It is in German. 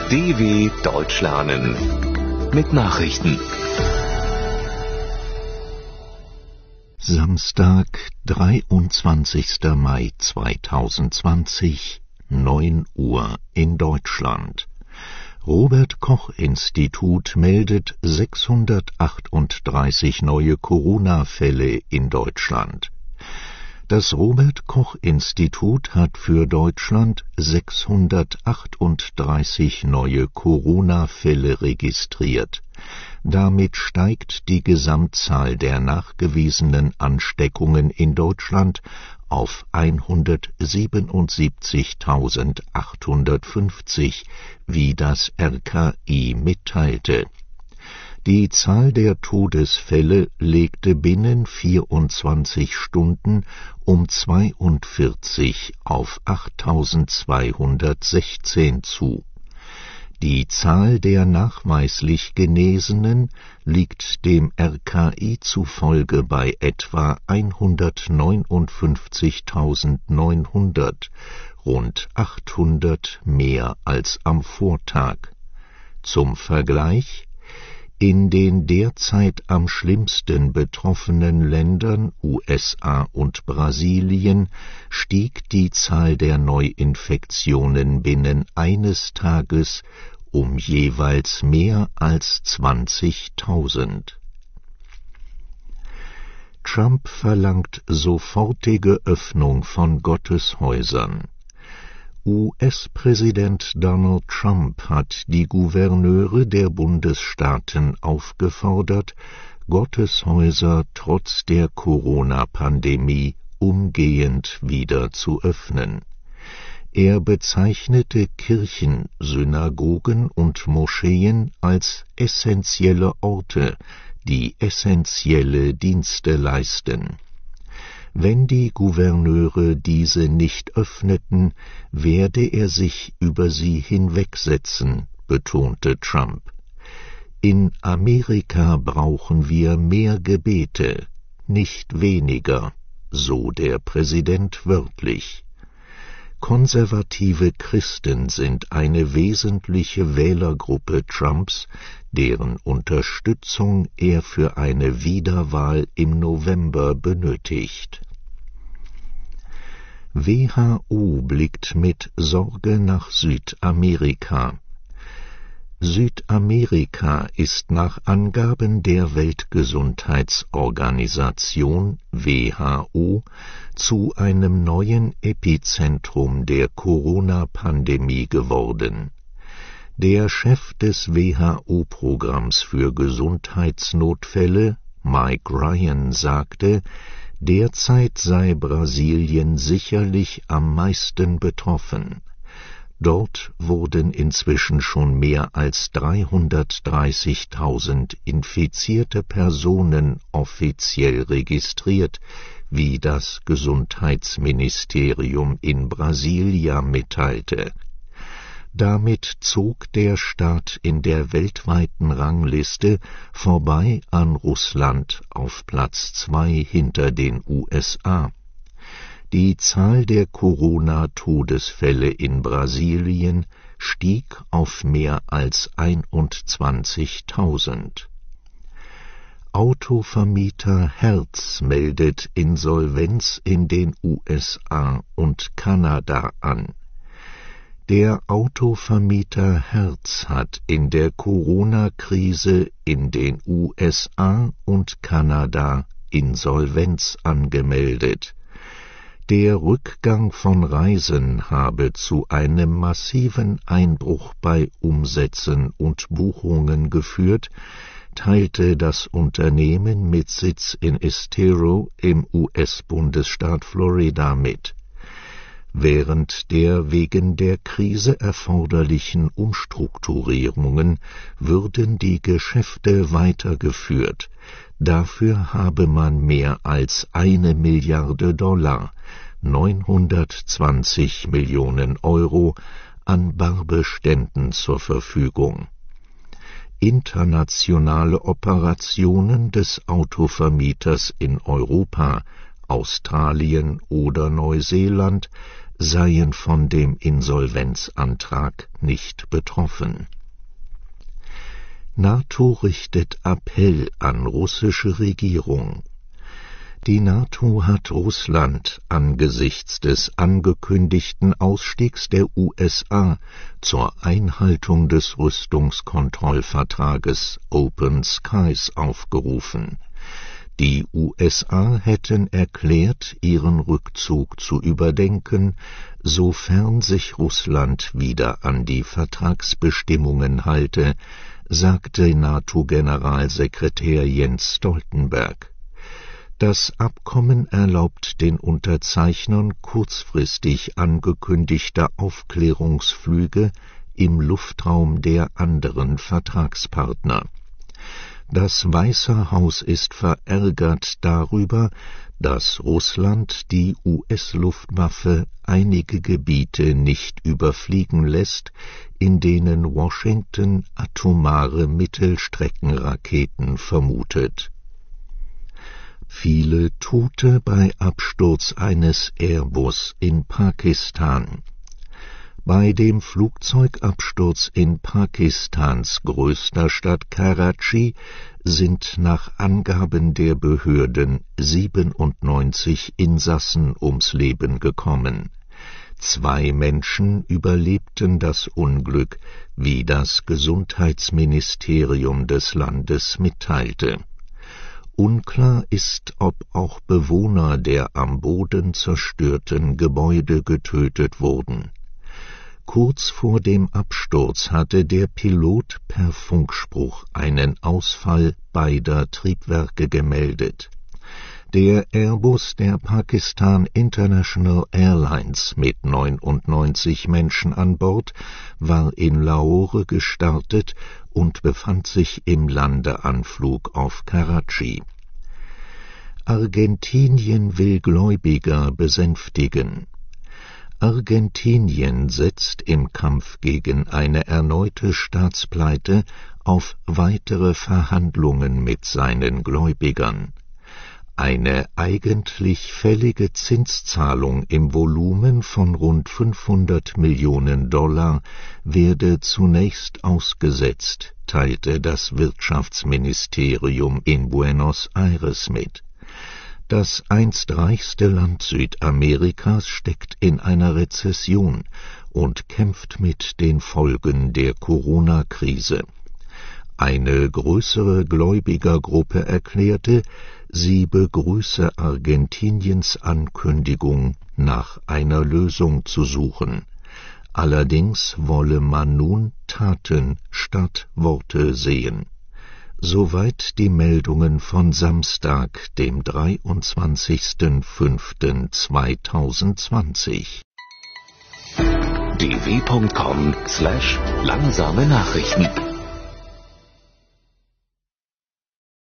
DW Deutsch lernen mit Nachrichten. Samstag, 23. Mai 2020, 9 Uhr in Deutschland. Robert-Koch-Institut meldet 638 neue Corona-Fälle in Deutschland. Das Robert-Koch-Institut hat für Deutschland 638 neue Corona-Fälle registriert. Damit steigt die Gesamtzahl der nachgewiesenen Ansteckungen in Deutschland auf 177.850, wie das RKI mitteilte. Die Zahl der Todesfälle legte binnen 24 Stunden um 42 auf 8.216 zu. Die Zahl der nachweislich Genesenen liegt dem RKI zufolge bei etwa 159.900, rund 800 mehr als am Vortag. Zum Vergleich: In den derzeit am schlimmsten betroffenen Ländern USA und Brasilien stieg die Zahl der Neuinfektionen binnen eines Tages um jeweils mehr als 20.000. Trump verlangt sofortige Öffnung von Gotteshäusern. US-Präsident Donald Trump hat die Gouverneure der Bundesstaaten aufgefordert, Gotteshäuser trotz der Corona-Pandemie umgehend wieder zu öffnen. Er bezeichnete Kirchen, Synagogen und Moscheen als essentielle Orte, die essentielle Dienste leisten. Wenn die Gouverneure diese nicht öffneten, werde er sich über sie hinwegsetzen, betonte Trump. In Amerika brauchen wir mehr Gebete, nicht weniger, so der Präsident wörtlich. Konservative Christen sind eine wesentliche Wählergruppe Trumps, deren Unterstützung er für eine Wiederwahl im November benötigt. WHO blickt mit Sorge nach Südamerika. Südamerika ist nach Angaben der Weltgesundheitsorganisation WHO zu einem neuen Epizentrum der Corona-Pandemie geworden. Der Chef des WHO-Programms für Gesundheitsnotfälle, Mike Ryan, sagte, derzeit sei Brasilien sicherlich am meisten betroffen. Dort wurden inzwischen schon mehr als 330.000 infizierte Personen offiziell registriert, wie das Gesundheitsministerium in Brasilia mitteilte. Damit zog der Staat in der weltweiten Rangliste vorbei an Russland auf Platz 2 hinter den USA. Die Zahl der Corona-Todesfälle in Brasilien stieg auf mehr als 21.000. Autovermieter Hertz meldet Insolvenz in den USA und Kanada an. Der Autovermieter Hertz hat in der Corona-Krise in den USA und Kanada Insolvenz angemeldet. Der Rückgang von Reisen habe zu einem massiven Einbruch bei Umsätzen und Buchungen geführt, teilte das Unternehmen mit Sitz in Estero im US-Bundesstaat Florida mit. Während der wegen der Krise erforderlichen Umstrukturierungen würden die Geschäfte weitergeführt. Dafür habe man mehr als $1 Milliarde, 920 Millionen Euro, an Barbeständen zur Verfügung. Internationale Operationen des Autovermieters in Europa, Australien oder Neuseeland seien von dem Insolvenzantrag nicht betroffen. NATO richtet Appell an russische Regierung. Die NATO hat Russland angesichts des angekündigten Ausstiegs der USA zur Einhaltung des Rüstungskontrollvertrages Open Skies aufgerufen. Die USA hätten erklärt, ihren Rückzug zu überdenken, sofern sich Russland wieder an die Vertragsbestimmungen halte, sagte NATO-Generalsekretär Jens Stoltenberg. Das Abkommen erlaubt den Unterzeichnern kurzfristig angekündigter Aufklärungsflüge im Luftraum der anderen Vertragspartner. Das Weiße Haus ist verärgert darüber, dass Russland die US-Luftwaffe einige Gebiete nicht überfliegen lässt, in denen Washington atomare Mittelstreckenraketen vermutet. Viele Tote bei Absturz eines Airbus in Pakistan. Bei dem Flugzeugabsturz in Pakistans größter Stadt Karachi sind nach Angaben der Behörden 97 Insassen ums Leben gekommen. 2 Menschen überlebten das Unglück, wie das Gesundheitsministerium des Landes mitteilte. Unklar ist, ob auch Bewohner der am Boden zerstörten Gebäude getötet wurden. Kurz vor dem Absturz hatte der Pilot per Funkspruch einen Ausfall beider Triebwerke gemeldet. Der Airbus der Pakistan International Airlines mit 99 Menschen an Bord war in Lahore gestartet und befand sich im Landeanflug auf Karachi. Argentinien will Gläubiger besänftigen. Argentinien setzt im Kampf gegen eine erneute Staatspleite auf weitere Verhandlungen mit seinen Gläubigern. Eine eigentlich fällige Zinszahlung im Volumen von rund 500 Millionen $, werde zunächst ausgesetzt, teilte das Wirtschaftsministerium in Buenos Aires mit. Das einst reichste Land Südamerikas steckt in einer Rezession und kämpft mit den Folgen der Corona-Krise. Eine größere Gläubigergruppe erklärte, sie begrüße Argentiniens Ankündigung, nach einer Lösung zu suchen. Allerdings wolle man nun Taten statt Worte sehen. Soweit die Meldungen von Samstag, dem 23.05.2020. dw.com/langsame Nachrichten